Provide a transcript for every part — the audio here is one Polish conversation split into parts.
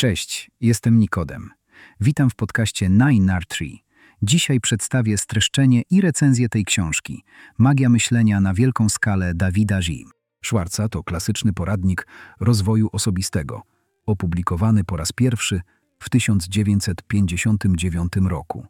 Cześć, jestem Nikodem. Witam w podcaście 9R3. Dzisiaj przedstawię streszczenie i recenzję tej książki. Magia myślenia na wielką skalę Davida G. Schwartza to klasyczny poradnik rozwoju osobistego, opublikowany po raz pierwszy w 1959 roku.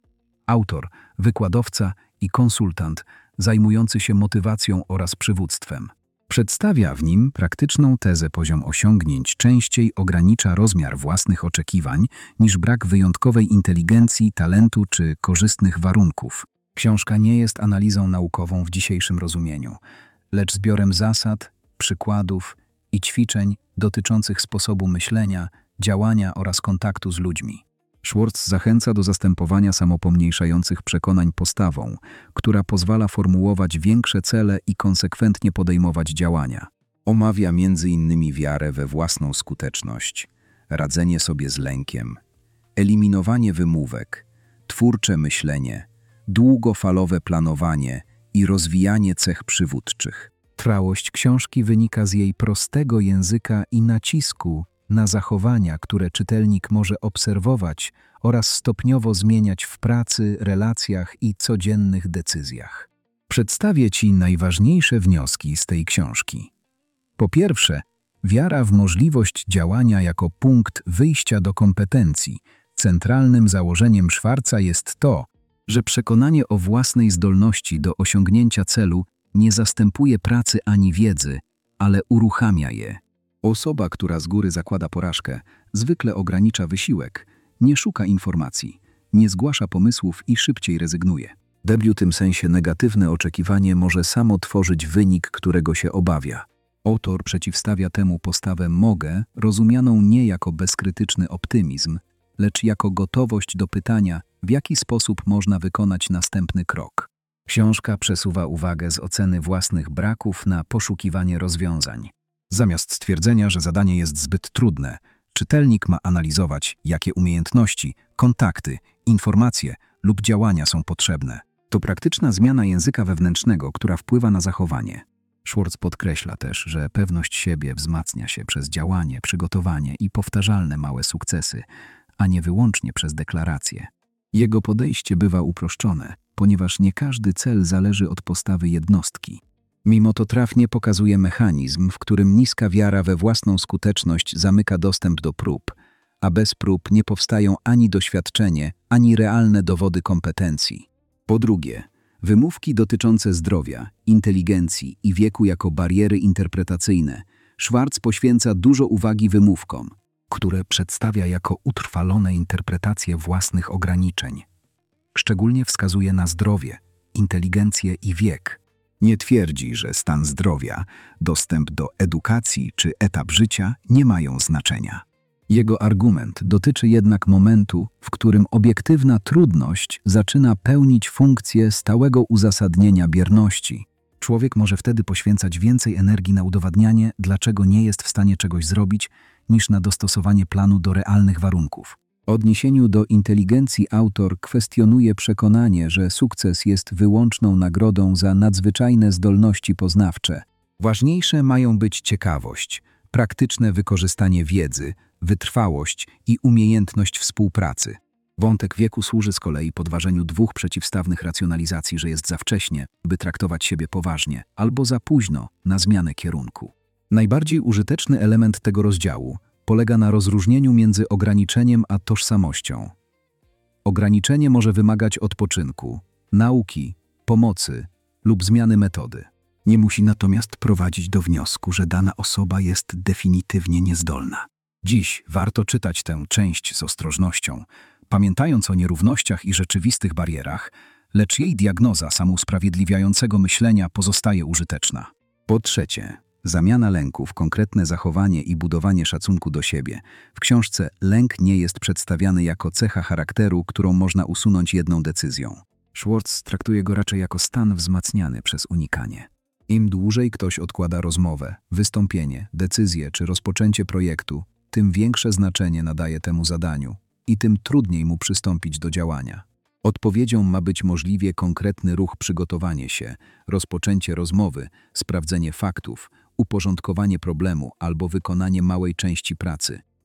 Autor, wykładowca i konsultant zajmujący się motywacją oraz przywództwem. Przedstawia w nim praktyczną tezę: poziom osiągnięć częściej ogranicza rozmiar własnych oczekiwań niż brak wyjątkowej inteligencji, talentu czy korzystnych warunków. Książka nie jest analizą naukową w dzisiejszym rozumieniu, lecz zbiorem zasad, przykładów i ćwiczeń dotyczących sposobu myślenia, działania oraz kontaktu z ludźmi. Schwartz zachęca do zastępowania samopomniejszających przekonań postawą, która pozwala formułować większe cele i konsekwentnie podejmować działania. Omawia m.in. wiarę we własną skuteczność, radzenie sobie z lękiem, eliminowanie wymówek, twórcze myślenie, długofalowe planowanie i rozwijanie cech przywódczych. Trwałość książki wynika z jej prostego języka i nacisku na zachowania, które czytelnik może obserwować oraz stopniowo zmieniać w pracy, relacjach i codziennych decyzjach. Przedstawię Ci najważniejsze wnioski z tej książki. Po pierwsze, wiara w możliwość działania jako punkt wyjścia do kompetencji. Centralnym założeniem Schwartza jest to, że przekonanie o własnej zdolności do osiągnięcia celu nie zastępuje pracy ani wiedzy, ale uruchamia je. Osoba, która z góry zakłada porażkę, zwykle ogranicza wysiłek, nie szuka informacji, nie zgłasza pomysłów i szybciej rezygnuje. W tym sensie negatywne oczekiwanie może samo tworzyć wynik, którego się obawia. Autor przeciwstawia temu postawę mogę, rozumianą nie jako bezkrytyczny optymizm, lecz jako gotowość do pytania, w jaki sposób można wykonać następny krok. Książka przesuwa uwagę z oceny własnych braków na poszukiwanie rozwiązań. Zamiast stwierdzenia, że zadanie jest zbyt trudne, czytelnik ma analizować, jakie umiejętności, kontakty, informacje lub działania są potrzebne. To praktyczna zmiana języka wewnętrznego, która wpływa na zachowanie. Schwartz podkreśla też, że pewność siebie wzmacnia się przez działanie, przygotowanie i powtarzalne małe sukcesy, a nie wyłącznie przez deklaracje. Jego podejście bywa uproszczone, ponieważ nie każdy cel zależy od postawy jednostki. Mimo to trafnie pokazuje mechanizm, w którym niska wiara we własną skuteczność zamyka dostęp do prób, a bez prób nie powstają ani doświadczenie, ani realne dowody kompetencji. Po drugie, wymówki dotyczące zdrowia, inteligencji i wieku jako bariery interpretacyjne. Schwartz poświęca dużo uwagi wymówkom, które przedstawia jako utrwalone interpretacje własnych ograniczeń. Szczególnie wskazuje na zdrowie, inteligencję i wiek. Nie twierdzi, że stan zdrowia, dostęp do edukacji czy etap życia nie mają znaczenia. Jego argument dotyczy jednak momentu, w którym obiektywna trudność zaczyna pełnić funkcję stałego uzasadnienia bierności. Człowiek może wtedy poświęcać więcej energii na udowadnianie, dlaczego nie jest w stanie czegoś zrobić, niż na dostosowanie planu do realnych warunków. W odniesieniu do inteligencji autor kwestionuje przekonanie, że sukces jest wyłączną nagrodą za nadzwyczajne zdolności poznawcze. Ważniejsze mają być ciekawość, praktyczne wykorzystanie wiedzy, wytrwałość i umiejętność współpracy. Wątek wieku służy z kolei podważeniu dwóch przeciwstawnych racjonalizacji, że jest za wcześnie, by traktować siebie poważnie, albo za późno na zmianę kierunku. Najbardziej użyteczny element tego rozdziału polega na rozróżnieniu między ograniczeniem a tożsamością. Ograniczenie może wymagać odpoczynku, nauki, pomocy lub zmiany metody. Nie musi natomiast prowadzić do wniosku, że dana osoba jest definitywnie niezdolna. Dziś warto czytać tę część z ostrożnością, pamiętając o nierównościach i rzeczywistych barierach, lecz jej diagnoza samousprawiedliwiającego myślenia pozostaje użyteczna. Po trzecie, zamiana lęku w konkretne zachowanie i budowanie szacunku do siebie. W książce lęk nie jest przedstawiany jako cecha charakteru, którą można usunąć jedną decyzją. Schwartz traktuje go raczej jako stan wzmacniany przez unikanie. Im dłużej ktoś odkłada rozmowę, wystąpienie, decyzję czy rozpoczęcie projektu, tym większe znaczenie nadaje temu zadaniu i tym trudniej mu przystąpić do działania. Odpowiedzią ma być możliwie konkretny ruch, przygotowanie się, rozpoczęcie rozmowy, sprawdzenie faktów, uporządkowanie problemu albo wykonanie małej części pracy.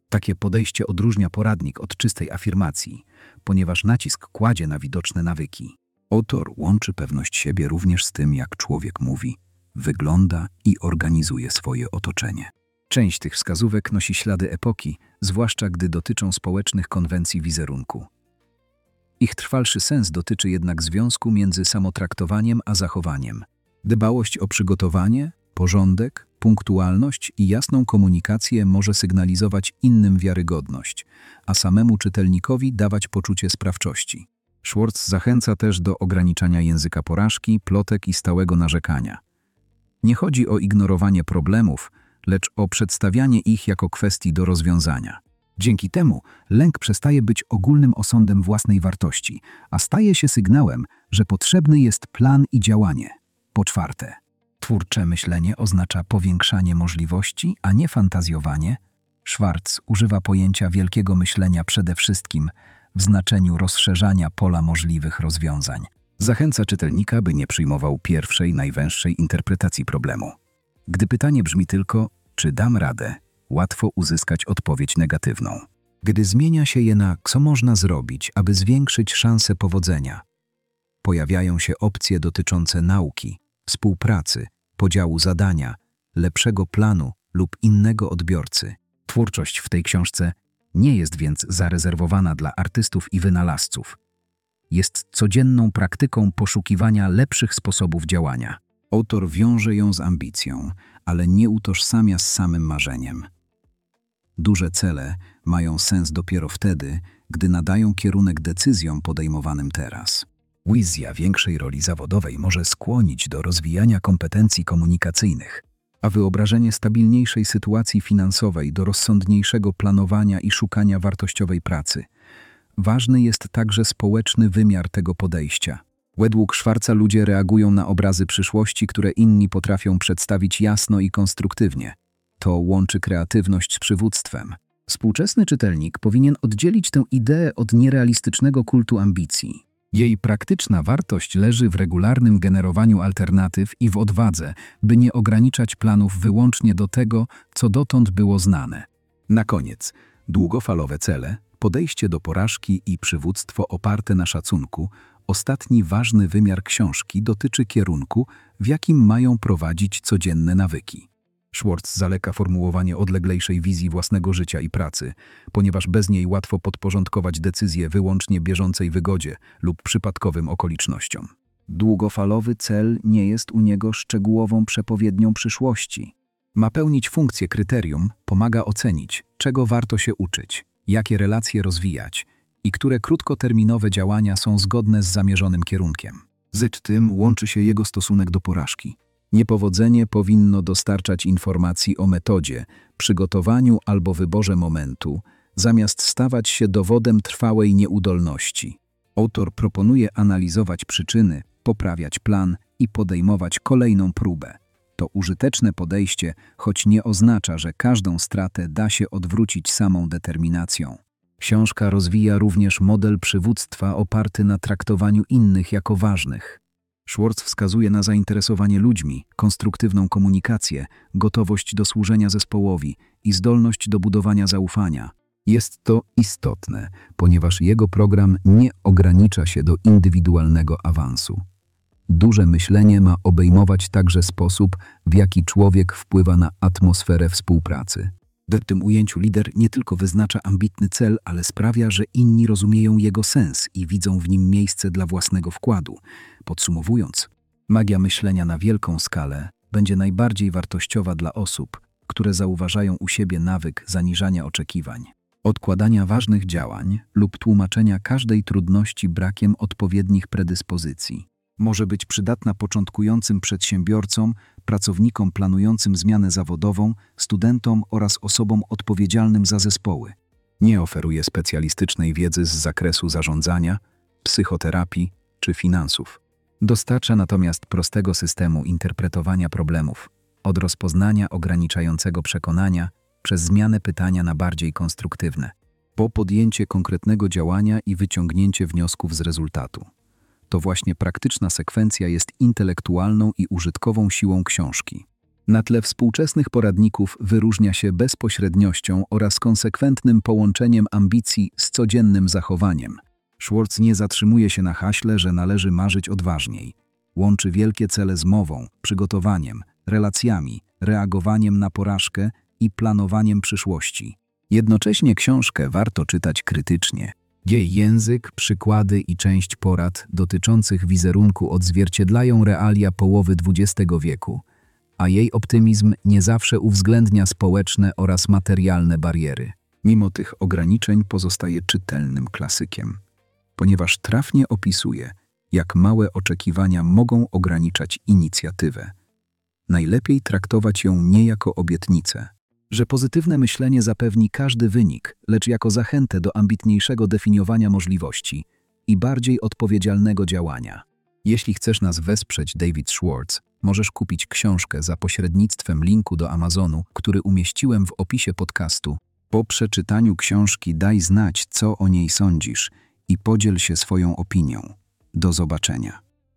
Takie podejście odróżnia poradnik od czystej afirmacji, ponieważ nacisk kładzie na widoczne nawyki. Autor łączy pewność siebie również z tym, jak człowiek mówi, wygląda i organizuje swoje otoczenie. Część tych wskazówek nosi ślady epoki, zwłaszcza gdy dotyczą społecznych konwencji wizerunku. Ich trwalszy sens dotyczy jednak związku między samotraktowaniem a zachowaniem. Dbałość o przygotowanie, porządek, punktualność i jasną komunikację może sygnalizować innym wiarygodność, a samemu czytelnikowi dawać poczucie sprawczości. Schwartz zachęca też do ograniczania języka porażki, plotek i stałego narzekania. Nie chodzi o ignorowanie problemów, lecz o przedstawianie ich jako kwestii do rozwiązania. Dzięki temu lęk przestaje być ogólnym osądem własnej wartości, a staje się sygnałem, że potrzebny jest plan i działanie. Po czwarte, twórcze myślenie oznacza powiększanie możliwości, a nie fantazjowanie. Schwartz używa pojęcia wielkiego myślenia przede wszystkim w znaczeniu rozszerzania pola możliwych rozwiązań. Zachęca czytelnika, by nie przyjmował pierwszej, najwęższej interpretacji problemu. Gdy pytanie brzmi tylko, czy dam radę, łatwo uzyskać odpowiedź negatywną. Gdy zmienia się je na co można zrobić, aby zwiększyć szanse powodzenia, pojawiają się opcje dotyczące nauki, współpracy, podziału zadania, lepszego planu lub innego odbiorcy. Twórczość w tej książce nie jest więc zarezerwowana dla artystów i wynalazców. Jest codzienną praktyką poszukiwania lepszych sposobów działania. Autor wiąże ją z ambicją, ale nie utożsamia z samym marzeniem. Duże cele mają sens dopiero wtedy, gdy nadają kierunek decyzjom podejmowanym teraz. Wizja większej roli zawodowej może skłonić do rozwijania kompetencji komunikacyjnych, a wyobrażenie stabilniejszej sytuacji finansowej do rozsądniejszego planowania i szukania wartościowej pracy. Ważny jest także społeczny wymiar tego podejścia. Według Schwartza ludzie reagują na obrazy przyszłości, które inni potrafią przedstawić jasno i konstruktywnie. To łączy kreatywność z przywództwem. Współczesny czytelnik powinien oddzielić tę ideę od nierealistycznego kultu ambicji. Jej praktyczna wartość leży w regularnym generowaniu alternatyw i w odwadze, by nie ograniczać planów wyłącznie do tego, co dotąd było znane. Na koniec, długofalowe cele, podejście do porażki i przywództwo oparte na szacunku. Ostatni ważny wymiar książki dotyczy kierunku, w jakim mają prowadzić codzienne nawyki. Schwartz zaleka formułowanie odleglejszej wizji własnego życia i pracy, ponieważ bez niej łatwo podporządkować decyzje wyłącznie bieżącej wygodzie lub przypadkowym okolicznościom. Długofalowy cel nie jest u niego szczegółową przepowiednią przyszłości. Ma pełnić funkcję kryterium, pomaga ocenić, czego warto się uczyć, jakie relacje rozwijać i które krótkoterminowe działania są zgodne z zamierzonym kierunkiem. Z tym łączy się jego stosunek do porażki. Niepowodzenie powinno dostarczać informacji o metodzie, przygotowaniu albo wyborze momentu, zamiast stawać się dowodem trwałej nieudolności. Autor proponuje analizować przyczyny, poprawiać plan i podejmować kolejną próbę. To użyteczne podejście, choć nie oznacza, że każdą stratę da się odwrócić samą determinacją. Książka rozwija również model przywództwa oparty na traktowaniu innych jako ważnych. Schwartz wskazuje na zainteresowanie ludźmi, konstruktywną komunikację, gotowość do służenia zespołowi i zdolność do budowania zaufania. Jest to istotne, ponieważ jego program nie ogranicza się do indywidualnego awansu. Duże myślenie ma obejmować także sposób, w jaki człowiek wpływa na atmosferę współpracy. W tym ujęciu lider nie tylko wyznacza ambitny cel, ale sprawia, że inni rozumieją jego sens i widzą w nim miejsce dla własnego wkładu. Podsumowując, magia myślenia na wielką skalę będzie najbardziej wartościowa dla osób, które zauważają u siebie nawyk zaniżania oczekiwań, odkładania ważnych działań lub tłumaczenia każdej trudności brakiem odpowiednich predyspozycji. Może być przydatna początkującym przedsiębiorcom, pracownikom planującym zmianę zawodową, studentom oraz osobom odpowiedzialnym za zespoły. Nie oferuje specjalistycznej wiedzy z zakresu zarządzania, psychoterapii czy finansów. Dostarcza natomiast prostego systemu interpretowania problemów, od rozpoznania ograniczającego przekonania przez zmianę pytania na bardziej konstruktywne, po podjęcie konkretnego działania i wyciągnięcie wniosków z rezultatu. To właśnie praktyczna sekwencja jest intelektualną i użytkową siłą książki. Na tle współczesnych poradników wyróżnia się bezpośredniością oraz konsekwentnym połączeniem ambicji z codziennym zachowaniem. Schwartz nie zatrzymuje się na haśle, że należy marzyć odważniej. Łączy wielkie cele z mową, przygotowaniem, relacjami, reagowaniem na porażkę i planowaniem przyszłości. Jednocześnie książkę warto czytać krytycznie. Jej język, przykłady i część porad dotyczących wizerunku odzwierciedlają realia połowy XX wieku, a jej optymizm nie zawsze uwzględnia społeczne oraz materialne bariery. Mimo tych ograniczeń pozostaje czytelnym klasykiem, ponieważ trafnie opisuje, jak małe oczekiwania mogą ograniczać inicjatywę. Najlepiej traktować ją nie jako obietnicę, że pozytywne myślenie zapewni każdy wynik, lecz jako zachętę do ambitniejszego definiowania możliwości i bardziej odpowiedzialnego działania. Jeśli chcesz nas wesprzeć, David Schwartz, możesz kupić książkę za pośrednictwem linku do Amazonu, który umieściłem w opisie podcastu. Po przeczytaniu książki daj znać, co o niej sądzisz i podziel się swoją opinią. Do zobaczenia.